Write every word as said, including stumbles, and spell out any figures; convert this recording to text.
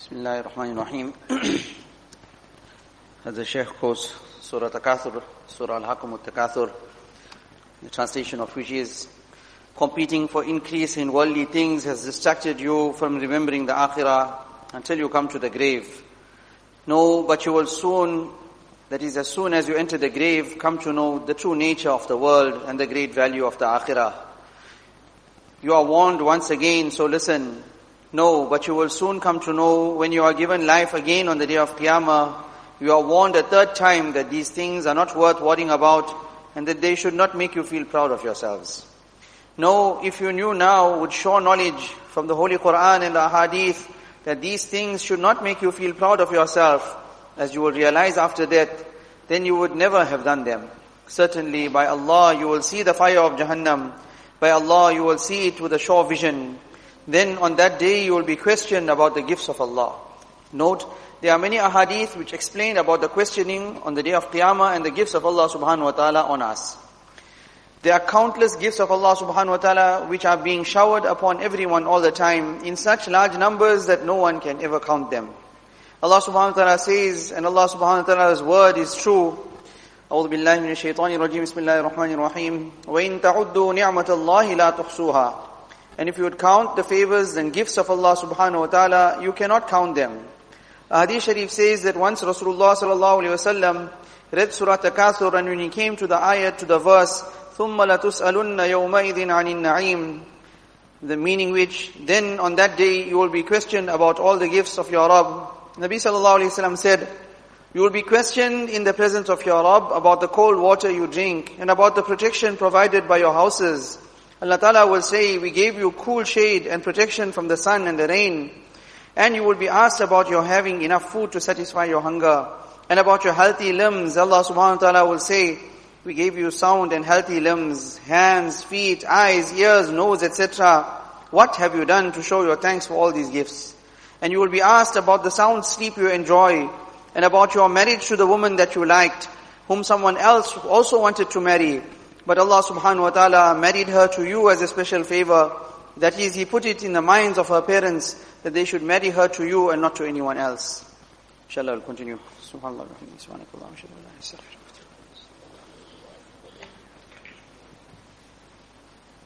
Bismillahir Rahmanir Rahim. As the Shaykh quotes Surah Takathur, Surah Al-Hakum Takathur, the translation of which is, competing for increase in worldly things has distracted you from remembering the Akhirah until you come to the grave. No, but you will soon, that is as soon as you enter the grave, come to know the true nature of the world and the great value of the Akhirah. You are warned once again, so listen. No, but you will soon come to know when you are given life again on the day of Qiyamah, you are warned a third time that these things are not worth worrying about and that they should not make you feel proud of yourselves. No, if you knew now with sure knowledge from the Holy Quran and the Hadith that these things should not make you feel proud of yourself, as you will realize after death, then you would never have done them. Certainly by Allah you will see the fire of Jahannam. By Allah you will see it with a sure vision. Then on that day you will be questioned about the gifts of Allah. Note, there are many ahadith which explain about the questioning on the day of Qiyamah and the gifts of Allah subhanahu wa ta'ala on us. There are countless gifts of Allah subhanahu wa ta'ala which are being showered upon everyone all the time in such large numbers that no one can ever count them. Allah subhanahu wa ta'ala says, and Allah subhanahu wa ta'ala's word is true, أعوذ بالله من الشيطان الرجيم بسم الله الرحمن الرحيم وإن تعدوا نعمة الله لا تحصوها. And if you would count the favors and gifts of Allah subhanahu wa ta'ala, you cannot count them. A hadith sharif says that once Rasulullah sallallahu alayhi wa sallam read Surah Takathur, and when he came to the ayat, to the verse, ثُمَّ لَتُسْأَلُنَّ يَوْمَئِذٍ عَنِ النَّعِيمِ, the meaning which, then on that day you will be questioned about all the gifts of your Rabb. Nabi sallallahu alayhi wa sallam said, you will be questioned in the presence of your Rabb about the cold water you drink and about the protection provided by your houses. Allah Ta'ala will say, we gave you cool shade and protection from the sun and the rain. And you will be asked about your having enough food to satisfy your hunger. And about your healthy limbs, Allah Subhanahu Wa Ta'ala will say, we gave you sound and healthy limbs, hands, feet, eyes, ears, nose, et cetera. What have you done to show your thanks for all these gifts? And you will be asked about the sound sleep you enjoy, and about your marriage to the woman that you liked, whom someone else also wanted to marry. But Allah subhanahu wa ta'ala married her to you as a special favor. That is, He put it in the minds of her parents that they should marry her to you and not to anyone else. Inshallah, we'll continue. Subhanallah.